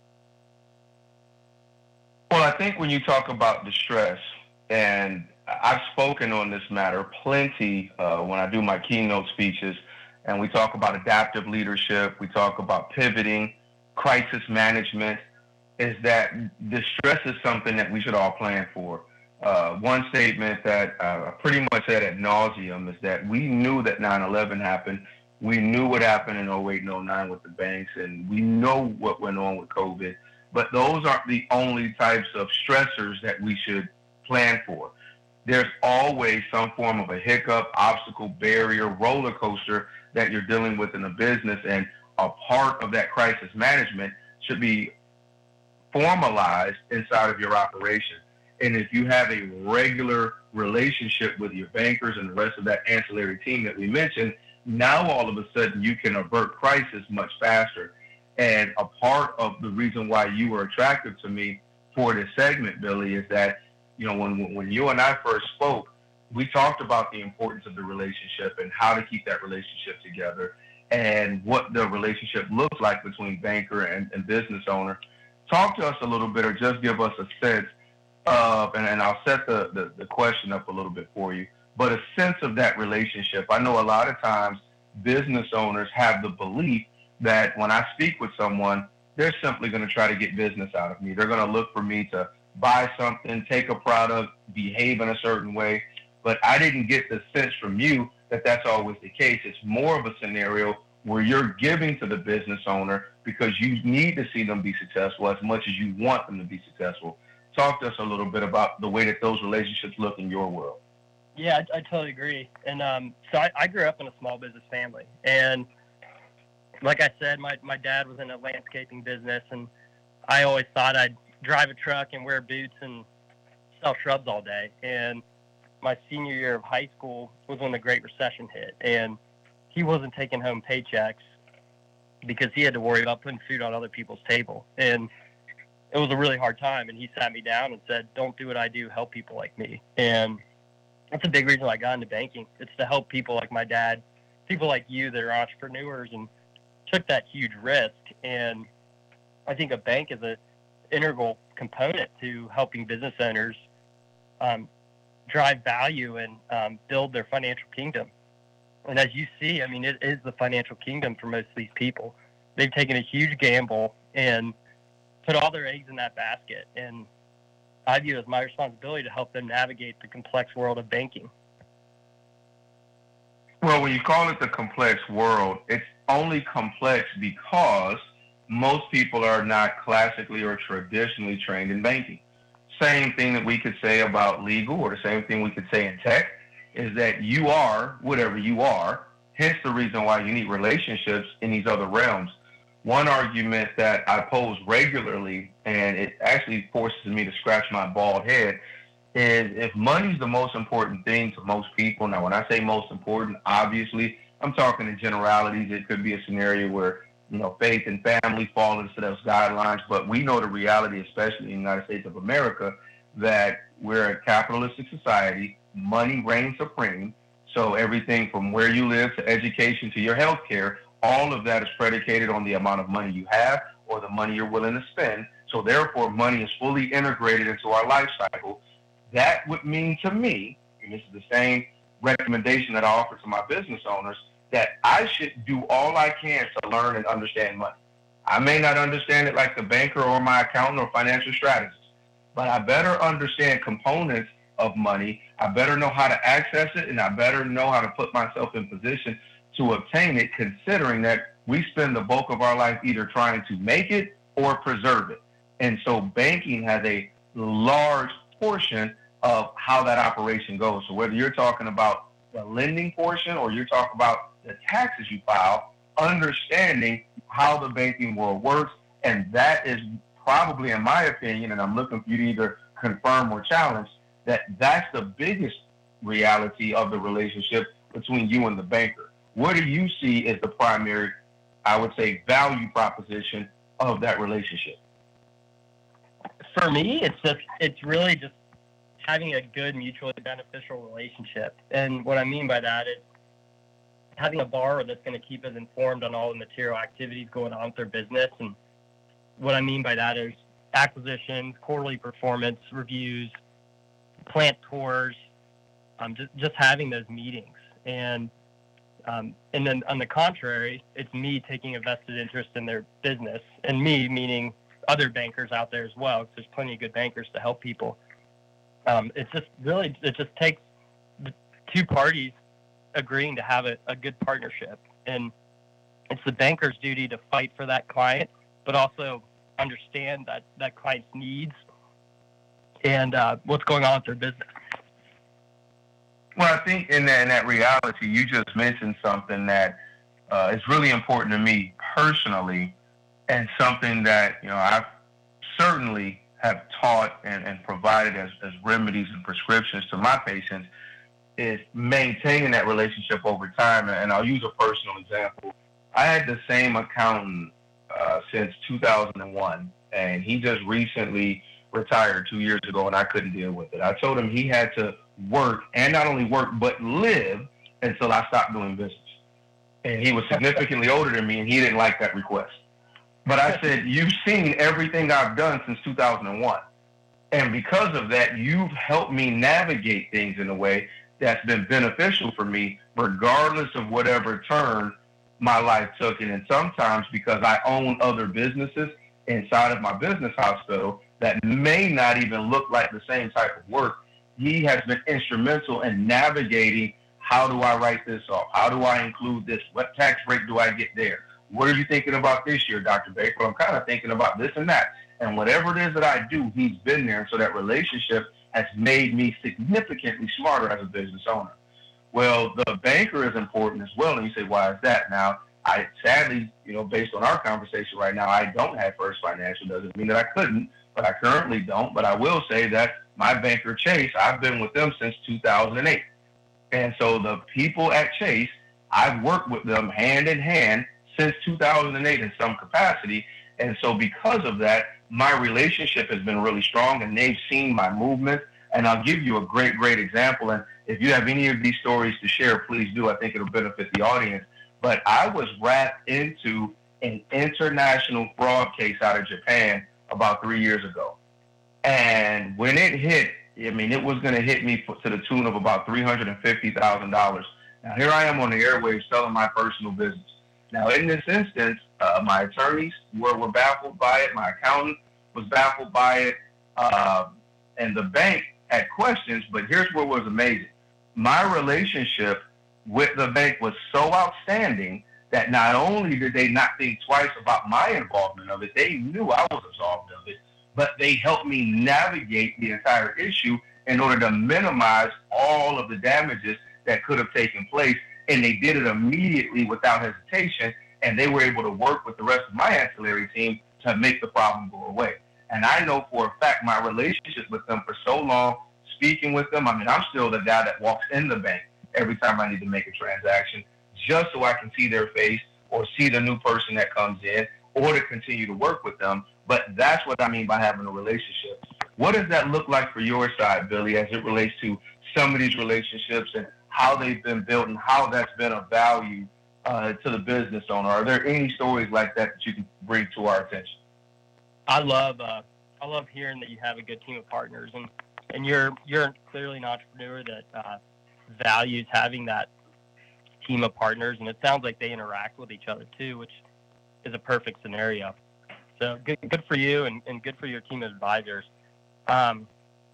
Well, I think when you talk about distress, and I've spoken on this matter plenty uh, when I do my keynote speeches, and we talk about adaptive leadership, we talk about pivoting, crisis management, is that distress is something that we should all plan for. Uh, one statement that uh, I pretty much said ad nauseum is that we knew that nine eleven happened. We knew what happened in oh eight and oh nine with the banks, and we know what went on with COVID. But those aren't the only types of stressors that we should plan for. There's always some form of a hiccup, obstacle, barrier, roller coaster that you're dealing with in a business, and a part of that crisis management should be formalized inside of your operation. And if you have a regular relationship with your bankers and the rest of that ancillary team that we mentioned, now all of a sudden you can avert crisis much faster. And a part of the reason why you were attractive to me for this segment, Billy, is that, you know, when when you and I first spoke, we talked about the importance of the relationship and how to keep that relationship together and what the relationship looks like between banker and, and business owner. Talk to us a little bit, or just give us a sense of, and, and I'll set the, the, the question up a little bit for you, but a sense of that relationship. I know a lot of times business owners have the belief that when I speak with someone, they're simply going to try to get business out of me. They're going to look for me to buy something, take a product, behave in a certain way. But I didn't get the sense from you that that's always the case. It's more of a scenario where you're giving to the business owner because you need to see them be successful as much as you want them to be successful. Talk to us a little bit about the way that those relationships look in your world. Yeah, I, I totally agree. And um, so I, I grew up in a small business family. And like I said, my, my dad was in a landscaping business, and I always thought I'd drive a truck and wear boots and sell shrubs all day. And my senior year of high school was when the Great Recession hit. And he wasn't taking home paychecks because he had to worry about putting food on other people's table. And it was a really hard time. And he sat me down and said, don't do what I do, help people like me. And that's a big reason why I got into banking. It's to help people like my dad, people like you that are entrepreneurs and took that huge risk. And I think a bank is an integral component to helping business owners um, drive value and um, build their financial kingdom. And as you see, I mean, it is the financial kingdom for most of these people. They've taken a huge gamble and put all their eggs in that basket. And I view it as my responsibility to help them navigate the complex world of banking. Well, when you call it the complex world, it's only complex because most people are not classically or traditionally trained in banking. Same thing that we could say about legal, or the same thing we could say in tech, is that you are whatever you are, hence the reason why you need relationships in these other realms. One argument that I pose regularly, and it actually forces me to scratch my bald head, is if money's the most important thing to most people. Now, when I say most important, obviously, I'm talking in generalities. It could be a scenario where, you know, faith and family fall into those guidelines, but we know the reality, especially in the United States of America, that we're a capitalistic society. Money reigns supreme. So everything from where you live to education to your health care, all of that is predicated on the amount of money you have or the money you're willing to spend. So therefore, money is fully integrated into our life cycle. That would mean to me, and this is the same recommendation that I offer to my business owners, that I should do all I can to learn and understand money. I may not understand it like the banker or my accountant or financial strategist, but I better understand components of money. I better know how to access it, and I better know how to put myself in position to obtain it, considering that we spend the bulk of our life either trying to make it or preserve it. And so banking has a large portion of how that operation goes. So whether you're talking about the lending portion or you're talking about the taxes you file, understanding how the banking world works, and that is probably, in my opinion, and I'm looking for you to either confirm or challenge, that that's the biggest reality of the relationship between you and the banker. What do you see as the primary, I would say, value proposition of that relationship? For me, it's just it's really just having a good mutually beneficial relationship. And what I mean by that is having a borrower that's going to keep us informed on all the material activities going on with their business. And what I mean by that is acquisitions, quarterly performance reviews, plant tours, um, just, just having those meetings. And um, and then on the contrary, it's me taking a vested interest in their business, and me meaning other bankers out there as well, because there's plenty of good bankers to help people. Um, it's just really, it just takes the two parties agreeing to have a, a good partnership. And it's the banker's duty to fight for that client, but also understand that, that client's needs and uh, what's going on with their business. Well, I think in that, in that reality, you just mentioned something that uh, is really important to me personally, and something that, you know, I've certainly have taught and, and provided as, as remedies and prescriptions to my patients, is maintaining that relationship over time. And I'll use a personal example. I had the same accountant uh, since two thousand one, and he just recently retired two years ago, and I couldn't deal with it. I told him he had to work, and not only work, but live until I stopped doing business. And he was significantly older than me, and he didn't like that request. But I said, you've seen everything I've done since two thousand one. And because of that, you've helped me navigate things in a way that's been beneficial for me, regardless of whatever turn my life took. And sometimes because I own other businesses inside of my business hospital that may not even look like the same type of work, he has been instrumental in navigating, how do I write this off? How do I include this? What tax rate do I get there? What are you thinking about this year, Doctor Baker? Well, I'm kind of thinking about this and that. And whatever it is that I do, he's been there. So that relationship has made me significantly smarter as a business owner. Well, the banker is important as well. And you say, why is that? Now, I sadly, you know, based on our conversation right now, I don't have First Financial. Doesn't mean that I couldn't, but I currently don't. But I will say that my banker, Chase, I've been with them since two thousand eight. And so the people at Chase, I've worked with them hand in hand since two thousand eight in some capacity. And so because of that, my relationship has been really strong, and they've seen my movement. And I'll give you a great, great example. And if you have any of these stories to share, please do. I think it'll benefit the audience. But I was wrapped into an international fraud case out of Japan about three years ago. And when it hit, I mean, it was going to hit me to the tune of about three hundred fifty thousand dollars. Now, here I am on the airwaves selling my personal business. Now, in this instance, uh, my attorneys were, were baffled by it. My accountant was baffled by it. Uh, and the bank had questions, but here's what was amazing. My relationship with the bank was so outstanding that not only did they not think twice about my involvement of it, they knew I was absolved of it, but they helped me navigate the entire issue in order to minimize all of the damages that could have taken place. And they did it immediately without hesitation, and they were able to work with the rest of my ancillary team to make the problem go away. And I know for a fact my relationship with them for so long, speaking with them, I mean, I'm still the guy that walks in the bank every time I need to make a transaction, just so I can see their face or see the new person that comes in, or to continue to work with them. But that's what I mean by having a relationship. What does that look like for your side, Billy, as it relates to some of these relationships and how they've been built and how that's been of value uh, to the business owner? Are there any stories like that that you can bring to our attention? I love uh, I love hearing that you have a good team of partners, and, and you're you're clearly an entrepreneur that uh, values having that team of partners, and it sounds like they interact with each other too, which is a perfect scenario. So good good for you, and, and good for your team of advisors. Um,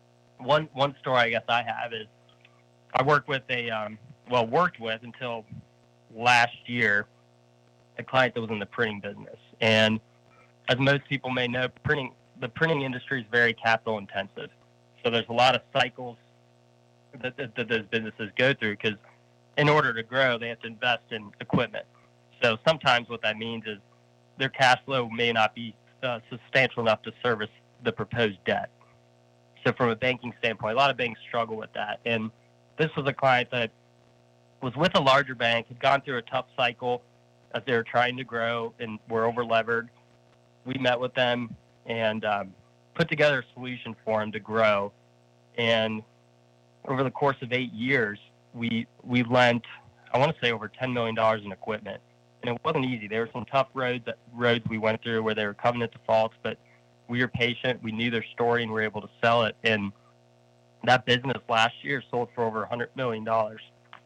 one one story I guess I have is I worked with a um, well worked with until last year a client that was in the printing business, and as most people may know, printing the printing industry is very capital intensive. So there's a lot of cycles that, that, that those businesses go through because in order to grow, they have to invest in equipment. So sometimes what that means is their cash flow may not be uh, substantial enough to service the proposed debt. So from a banking standpoint, a lot of banks struggle with that. And this was a client that was with a larger bank, had gone through a tough cycle as they were trying to grow and were over-levered. We met with them and um, put together a solution for them to grow. And over the course of eight years, we we lent, I want to say, over ten million dollars in equipment. And it wasn't easy. There were some tough roads roads we went through where there were covenant defaults, but we were patient. We knew their story and we were able to sell it. And that business last year sold for over one hundred million dollars.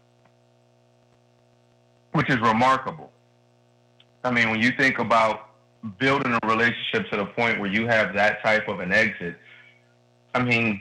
Which is remarkable. I mean, when you think about building a relationship to the point where you have that type of an exit, I mean,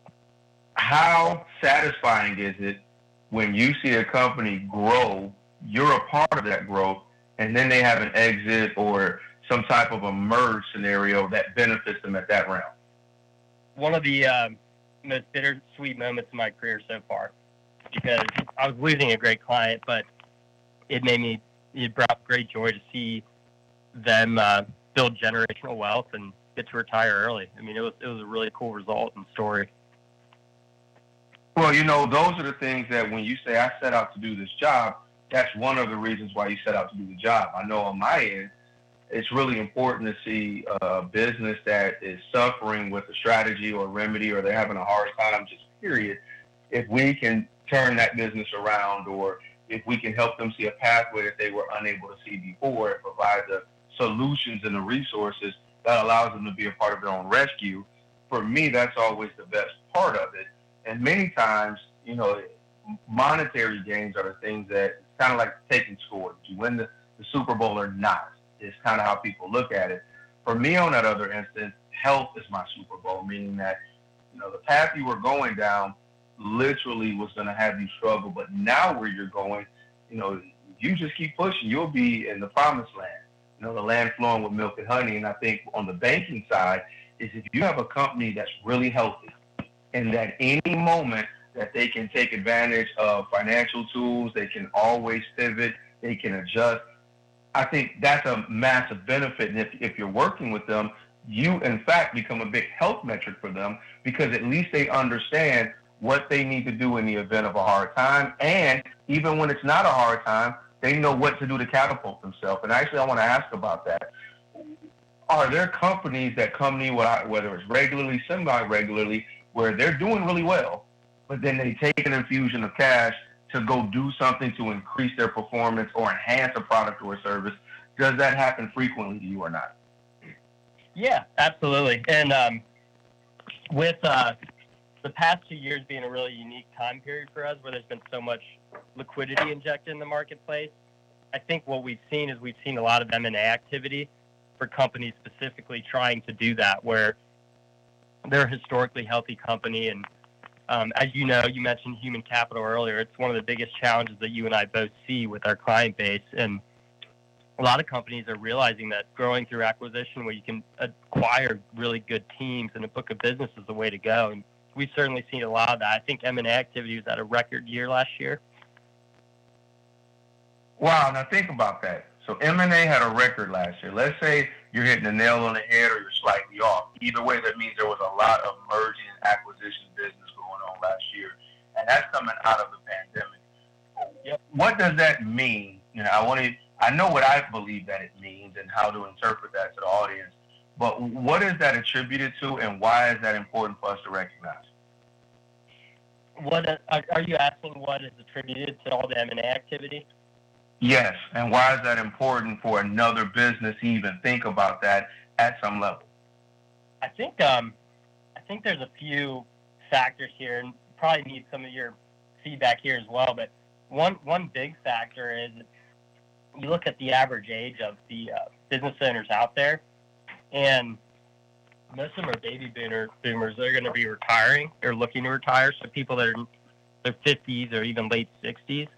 how satisfying is it when you see a company grow, you're a part of that growth, and then they have an exit or some type of a merge scenario that benefits them at that round? One of the um, most bittersweet moments in my career so far, because I was losing a great client, but it made me, it brought great joy to see them uh, build generational wealth and get to retire early. I mean, it was it was a really cool result and story. Well, you know, those are the things that when you say I set out to do this job, that's one of the reasons why you set out to do the job. I know on my end, it's really important to see a business that is suffering with a strategy or remedy, or they're having a hard time, just period. If we can turn that business around, or if we can help them see a pathway that they were unable to see before, and provide the solutions and the resources that allows them to be a part of their own rescue, for me, that's always the best part of it. And many times, you know, monetary gains are the things that it's kind of like taking scores. You win the, the Super Bowl or not. It's kind of how people look at it. For me, on that other instance, health is my Super Bowl, meaning that, you know, the path you were going down literally was going to have you struggle. But now where you're going, you know, you just keep pushing. You'll be in the promised land, you know, the land flowing with milk and honey. And I think on the banking side is if you have a company that's really healthy and that any moment that they can take advantage of financial tools, they can always pivot, they can adjust. I think that's a massive benefit. And if, if you're working with them, you, in fact, become a big health metric for them, because at least they understand what they need to do in the event of a hard time. And even when it's not a hard time, they know what to do to catapult themselves. And actually, I want to ask about that. Are there companies that come to you, whether it's regularly, semi-regularly, where they're doing really well, but then they take an infusion of cash to go do something to increase their performance or enhance a product or a service? Does that happen frequently to you or not? Yeah, absolutely. And um, with uh, the past two years being a really unique time period for us, where there's been so much liquidity injected in the marketplace, I think what we've seen is we've seen a lot of M and A activity for companies specifically trying to do that, where they're a historically healthy company. And um, as you know, you mentioned human capital earlier. It's one of the biggest challenges that you and I both see with our client base. And a lot of companies are realizing that growing through acquisition, where you can acquire really good teams and a book of business, is the way to go. And we've certainly seen a lot of that. I think M and A activity was at a record year last year. Wow, now think about that. So M and A had a record last year. Let's say you're hitting the nail on the head or you're slightly off. Either way, that means there was a lot of merging and acquisition business going on last year. And that's coming out of the pandemic. Yep. What does that mean? You know, I want to, I know what I believe that it means and how to interpret that to the audience. But what is that attributed to, and why is that important for us to recognize? What are, are you asking? What is attributed to all the M and A activity? Yes, and why is that important for another business to even think about that at some level? I think um, I think there's a few factors here, and probably need some of your feedback here as well. But one one big factor is you look at the average age of the uh, business owners out there, and most of them are baby boomer, boomers. They're going to be retiring or looking to retire. So people that are in their fifties or even late sixties.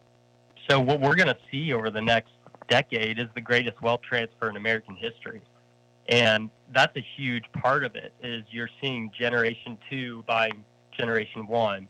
So what we're going to see over the next decade is the greatest wealth transfer in American history. And that's a huge part of it, is you're seeing generation two buying generation one,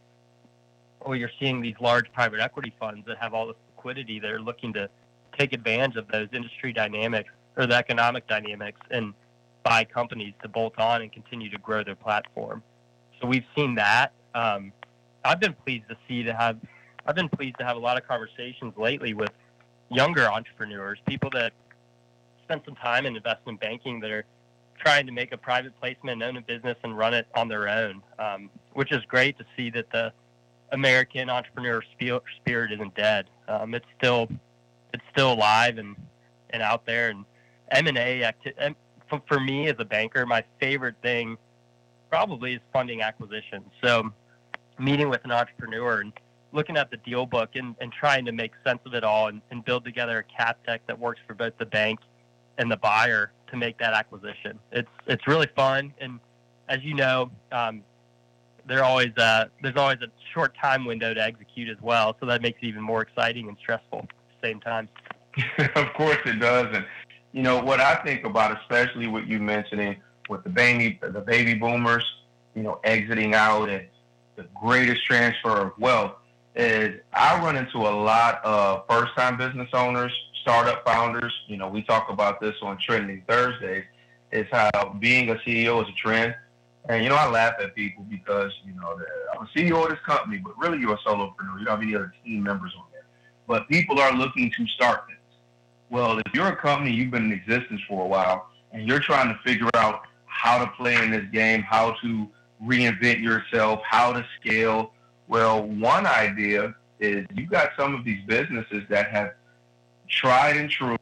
or you're seeing these large private equity funds that have all this liquidity that are looking to take advantage of those industry dynamics or the economic dynamics and buy companies to bolt on and continue to grow their platform. So we've seen that. Um, I've been pleased to see to have, I've been pleased to have a lot of conversations lately with younger entrepreneurs, people that spend some time in investment banking that are trying to make a private placement, own a business, and run it on their own, um, which is great to see that the American entrepreneur spirit isn't dead. Um, it's still it's still alive and, and out there. And M and A, acti- for, for me as a banker, my favorite thing probably is funding acquisitions. So meeting with an entrepreneur and looking at the deal book and, and trying to make sense of it all and, and build together a cap deck that works for both the bank and the buyer to make that acquisition. It's it's really fun. And as you know, um, there always uh, there's always a short time window to execute as well. So that makes it even more exciting and stressful at the same time. Of course it does. And, you know, what I think about, especially what you mentioning with the baby, the baby boomers, you know, exiting out and the greatest transfer of wealth, is I run into a lot of first-time business owners, startup founders. You know, we talk about this on Trending Thursdays, is how being a C E O is a trend. And, you know, I laugh at people because, you know, I'm a C E O of this company, but really you're a solopreneur. You don't have any other team members on there. But people are looking to start things. Well, if you're a company, you've been in existence for a while, and you're trying to figure out how to play in this game, how to reinvent yourself, how to scale, well, one idea is you got some of these businesses that have tried and true,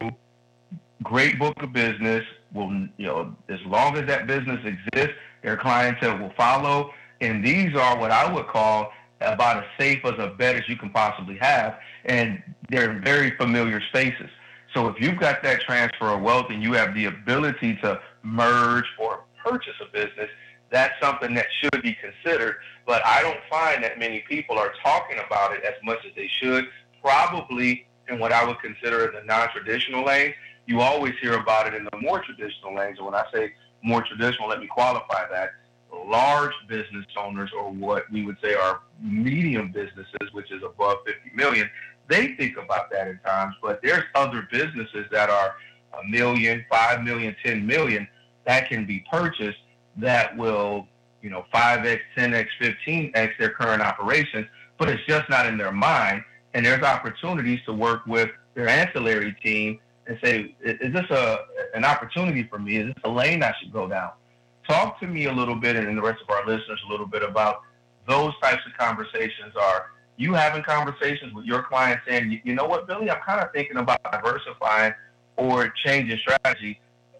great book of business. Will, you know, as long as that business exists, their clientele will follow. And these are what I would call about as safe as a bet as you can possibly have. And they're in very familiar spaces. So if you've got that transfer of wealth and you have the ability to merge or purchase a business, that's something that should be considered. But I don't find that many people are talking about it as much as they should. Probably in what I would consider the non-traditional lanes. You always hear about it in the more traditional lanes. And when I say more traditional, let me qualify that. Large business owners, or what we would say are medium businesses, which is above fifty million, they think about that at times. But there's other businesses that are a million, five million, ten million that can be purchased that will, you know, five X, ten X, fifteen X their current operations, but it's just not in their mind. And there's opportunities to work with their ancillary team and say, is this a an opportunity for me? Is this a lane I should go down? Talk to me a little bit, and the rest of our listeners a little bit about those types of conversations. Are you having conversations with your clients saying, you know what, Billy, I'm kind of thinking about diversifying or changing strategy.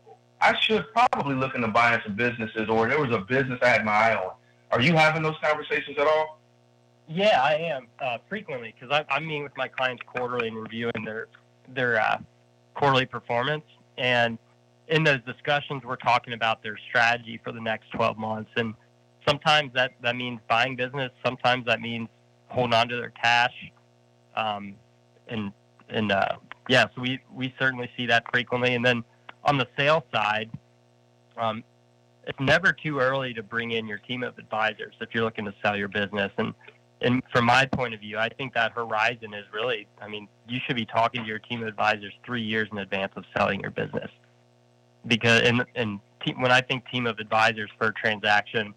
I should probably look into buying some businesses, or there was a business I had my eye on. Are you having those conversations at all? Yeah, I am uh, frequently, because I'm meeting with my clients quarterly and reviewing their their uh, quarterly performance. And in those discussions, we're talking about their strategy for the next twelve months. And sometimes that, that means buying business. Sometimes that means holding on to their cash. Um, and, and uh, yeah, so we, we certainly see that frequently. And then on the sales side, um, it's never too early to bring in your team of advisors if you're looking to sell your business. And, and from my point of view, I think that horizon is really, I mean, you should be talking to your team of advisors three years in advance of selling your business. Because, and, and te- when I think team of advisors for a transaction,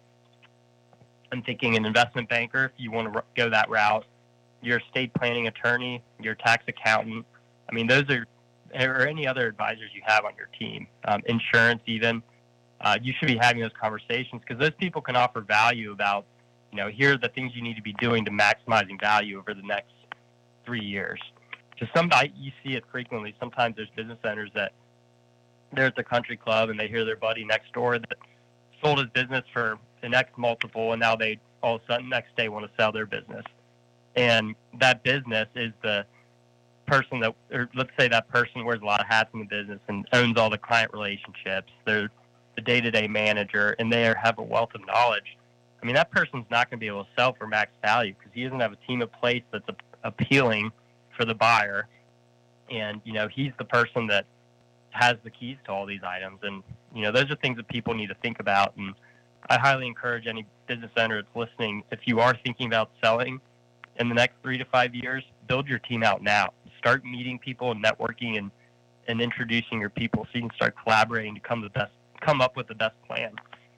I'm thinking an investment banker, if you want to go that route, your estate planning attorney, your tax accountant. I mean, those are, or any other advisors you have on your team, um, insurance even. Uh, you should be having those conversations because those people can offer value about, you know, here are the things you need to be doing to maximizing value over the next three years. Because somebody, you see it frequently. Sometimes there's business owners that they're at the country club and they hear their buddy next door that sold his business for an X multiple, and now they all of a sudden next day want to sell their business. And that business is the person that, or let's say that person wears a lot of hats in the business and owns all the client relationships. They're the day-to-day manager, and they have a wealth of knowledge, I mean, that person's not going to be able to sell for max value because he doesn't have a team of plates that's a- appealing for the buyer. And, you know, he's the person that has the keys to all these items. And, you know, those are things that people need to think about. And I highly encourage any business owner that's listening, if you are thinking about selling in the next three to five years, build your team out now. Start meeting people and networking and, and introducing your people so you can start collaborating to come the best, come up with the best plan.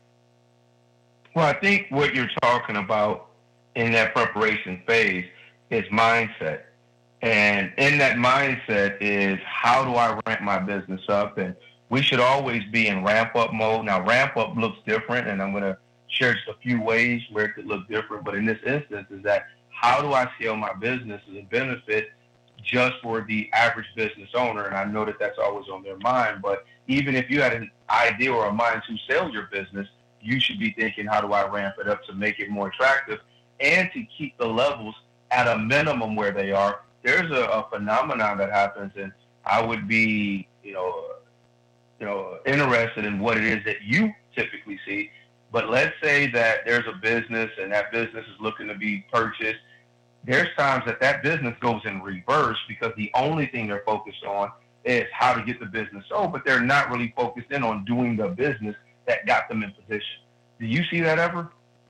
Well, I think what you're talking about in that preparation phase is mindset. And in that mindset is, how do I ramp my business up? And we should always be in ramp-up mode. Now, ramp-up looks different, and I'm going to share just a few ways where it could look different. But in this instance is that, how do I scale my business as a benefit just for the average business owner? And I know that that's always on their mind. But even if you had an idea or a mind to sell your business, you should be thinking, how do I ramp it up to make it more attractive and to keep the levels at a minimum where they are? There's a, a phenomenon that happens, and I would be, you know, you know, interested in what it is that you typically see. But let's say that there's a business and that business is looking to be purchased. There's times that that business goes in reverse because the only thing they're focused on is how to get the business sold, but they're not really focused in on doing the business that got them in position. Do you see that ever?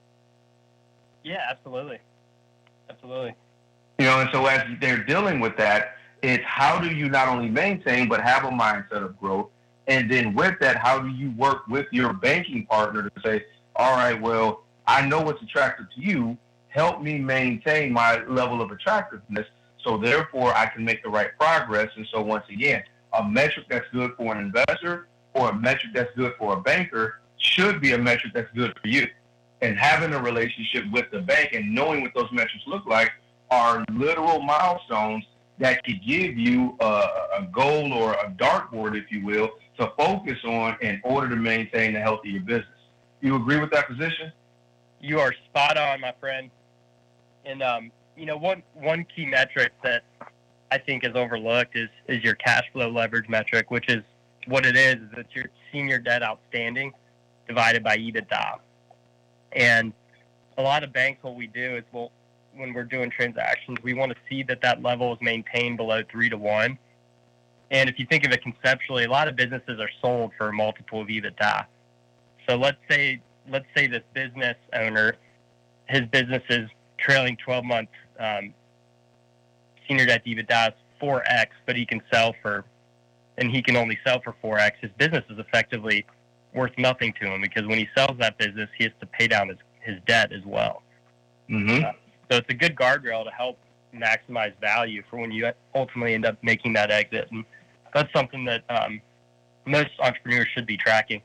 Yeah, absolutely. Absolutely. You know, and so as they're dealing with that, it's how do you not only maintain, but have a mindset of growth? And then with that, how do you work with your banking partner to say, all right, well, I know what's attractive to you. Help me maintain my level of attractiveness, so therefore I can make the right progress. And so once again, a metric that's good for an investor or a metric that's good for a banker should be a metric that's good for you. And having a relationship with the bank and knowing what those metrics look like are literal milestones that could give you a, a goal or a dartboard, if you will, to focus on in order to maintain the health of your business. You agree with that position? You are spot on, my friend. And, um, you know, one, one key metric that I think is overlooked is, is your cash flow leverage metric, which is what it is, is it's your senior debt outstanding divided by EBITDA. And a lot of banks, what we do is, well, when we're doing transactions, we want to see that that level is maintained below three to one. And if you think of it conceptually, a lot of businesses are sold for a multiple of EBITDA. So let's say let's say this business owner, his business is trailing twelve months um, senior debt to EBITDA is four X, but he can sell for, and he can only sell for four X. His business is effectively worth nothing to him because when he sells that business, he has to pay down his, his debt as well. Mm-hmm. Uh, so it's a good guardrail to help maximize value for when you ultimately end up making that exit. And that's something that um, most entrepreneurs should be tracking.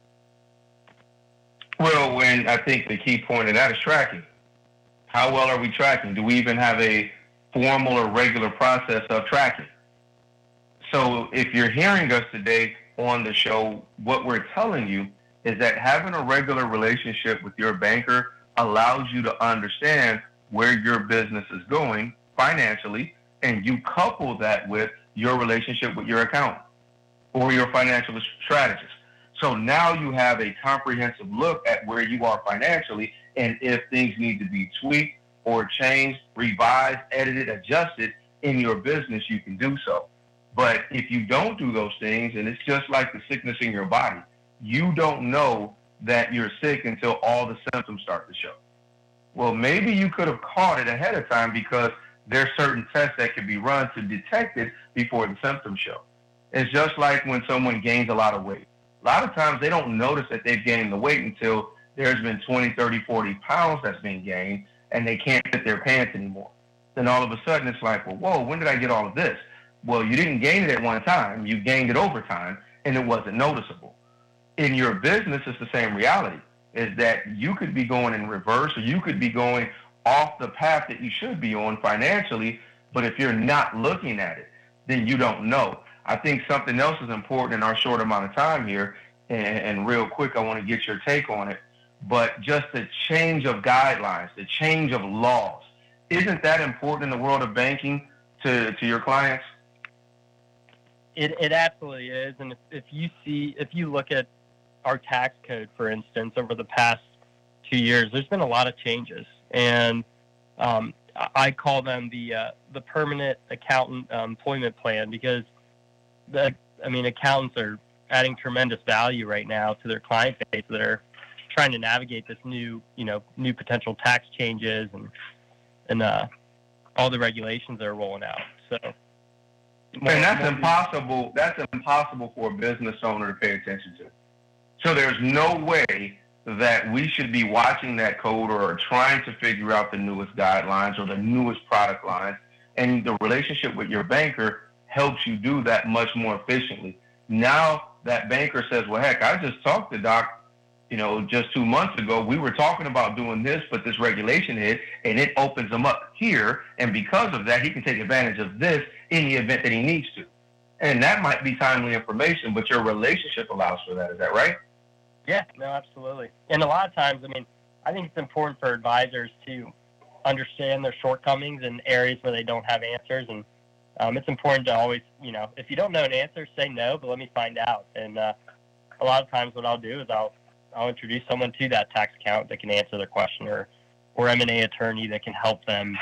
Well, when I think the key point of that is tracking. How well are we tracking? Do we even have a formal or regular process of tracking? So if you're hearing us today on the show, what we're telling you is that having a regular relationship with your banker allows you to understand where your business is going financially, and you couple that with your relationship with your accountant or your financial strategist. So now you have a comprehensive look at where you are financially, and if things need to be tweaked or changed, revised, edited, adjusted in your business, you can do so. But if you don't do those things, and it's just like the sickness in your body, you don't know that you're sick until all the symptoms start to show. Well, maybe you could have caught it ahead of time because there's certain tests that can be run to detect it before the symptoms show. It's just like when someone gains a lot of weight. A lot of times they don't notice that they've gained the weight until there's been twenty, thirty, forty pounds that's been gained and they can't fit their pants anymore. Then all of a sudden it's like, well, whoa, when did I get all of this? Well, you didn't gain it at one time. You gained it over time and it wasn't noticeable. In your business, it's the same reality, is that you could be going in reverse or you could be going off the path that you should be on financially, but if you're not looking at it, then you don't know. I think something else is important in our short amount of time here, and, and real quick, I want to get your take on it, but just the change of guidelines, the change of laws. Isn't that important in the world of banking to, to your clients? It, it absolutely is. And if, if you see, if you look at our tax code, for instance, over the past two years, there's been a lot of changes, and um, I call them the uh, the permanent accountant uh, employment plan, because the I mean accountants are adding tremendous value right now to their client base that are trying to navigate this new you know new potential tax changes and and uh, all the regulations that are rolling out. So, more, and that's impossible. That's impossible for a business owner to pay attention to. So there's no way that we should be watching that code or trying to figure out the newest guidelines or the newest product lines. And the relationship with your banker helps you do that much more efficiently. Now that banker says, well, heck, I just talked to Doc, you know, just two months ago. We were talking about doing this, but this regulation hit, and it opens him up here. And because of that, he can take advantage of this in the event that he needs to. And that might be timely information, but your relationship allows for that. Is that right? Yeah, no, absolutely. And a lot of times, I mean, I think it's important for advisors to understand their shortcomings in areas where they don't have answers. And um, it's important to always, you know, if you don't know an answer, say no, but let me find out. And uh, a lot of times what I'll do is I'll I'll introduce someone to that tax accountant that can answer their question, or, or M and A attorney that can help them,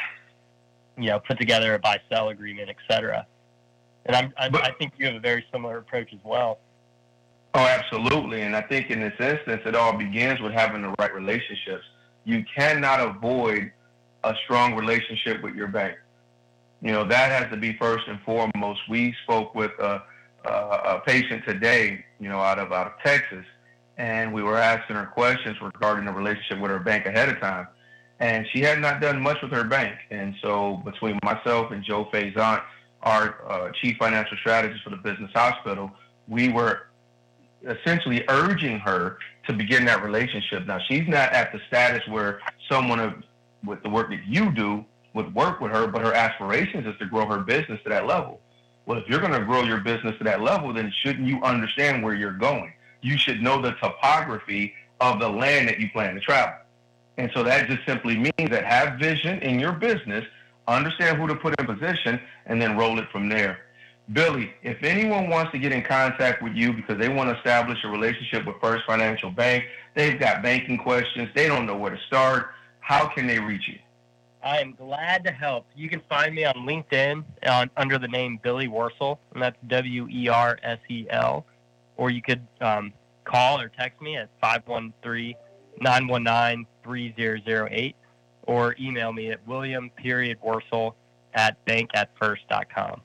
you know, put together a buy-sell agreement, et cetera. And I'm, I, I think you have a very similar approach as well. Oh, absolutely. And I think in this instance, it all begins with having the right relationships. You cannot avoid a strong relationship with your bank. You know, that has to be first and foremost. We spoke with a, a, a patient today, you know, out of out of Texas, and we were asking her questions regarding the relationship with her bank ahead of time. And she had not done much with her bank. And so between myself and Joe Faisant, our uh, chief financial strategist for the business hospital, we were essentially urging her to begin that relationship. Now, she's not at the status where someone of, with the work that you do would work with her, but her aspirations is to grow her business to that level. Well, if you're going to grow your business to that level, then shouldn't you understand where you're going? You should know the topography of the land that you plan to travel. And so that just simply means that have vision in your business, understand who to put in position, and then roll it from there. Billy, if anyone wants to get in contact with you because they want to establish a relationship with First Financial Bank, they've got banking questions, they don't know where to start, how can they reach you? I am glad to help. You can find me on LinkedIn on, under the name Billy Wersel, and that's W E R S E L. Or you could um, call or text me at five one three, nine one nine, three zero zero eight, or email me at William period Wersel at bank at first dot com.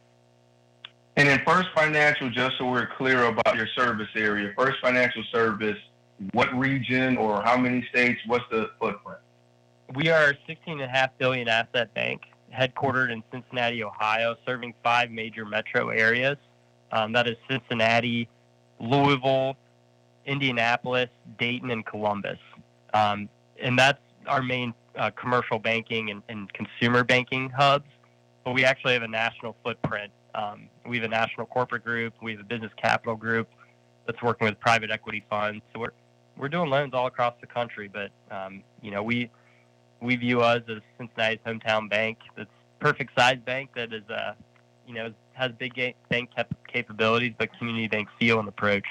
And in First Financial, just so we're clear about your service area, First Financial Service, what region or how many states, what's the footprint? We are a sixteen point five billion dollars asset bank, headquartered in Cincinnati, Ohio, serving five major metro areas. Um, that is Cincinnati, Louisville, Indianapolis, Dayton, and Columbus. Um, and that's our main uh, commercial banking and, and consumer banking hubs. But we actually have a national footprint. Um, we have a national corporate group. We have a business capital group that's working with private equity funds. So we're we're doing loans all across the country. But um, you know, we we view us as Cincinnati's hometown bank. That's perfect size bank that is uh, you know has big ga- bank cap- capabilities, but community bank feel and approach.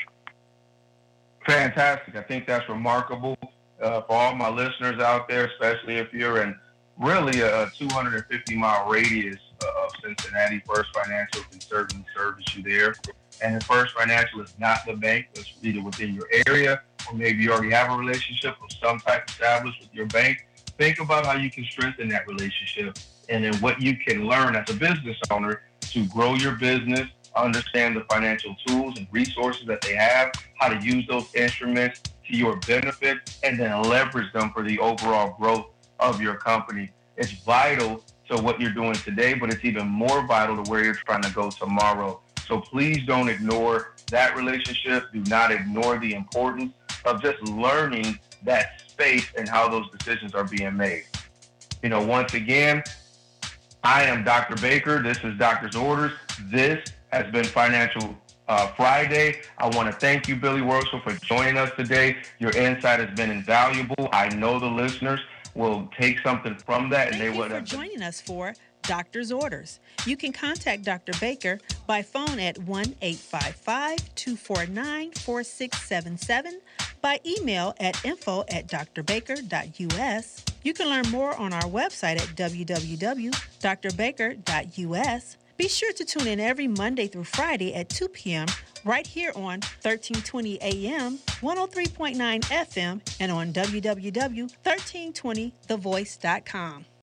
Fantastic. I think that's remarkable uh, for all my listeners out there, especially if you're in really a two hundred fifty mile radius of Cincinnati. First Financial can certainly service you there. And if First Financial is not the bank that's either within your area, or maybe you already have a relationship or some type established with your bank, think about how you can strengthen that relationship and then what you can learn as a business owner to grow your business, understand the financial tools and resources that they have, how to use those instruments to your benefit, and then leverage them for the overall growth of your company. It's vital to what you're doing today, but it's even more vital to where you're trying to go tomorrow. So please don't ignore that relationship. Do not ignore the importance of just learning that space and how those decisions are being made. You know, once again, I am Doctor Baker. This is Doctor's Orders. This has been Financial uh, Friday. I want to thank you, Billy Wersel, for joining us today. Your insight has been invaluable. I know the listeners will take something from that. Thank and they you would for have joining us for doctor's orders. You can contact Doctor Baker by phone at one eight five five, two four nine, four six seven seven, by email at info at d r baker dot u s. You can learn more on our website at w w w dot d r baker dot u s. Be sure to tune in every Monday through Friday at two p.m. right here on thirteen twenty A M, one oh three point nine F M, and on w w w dot thirteen twenty the voice dot com.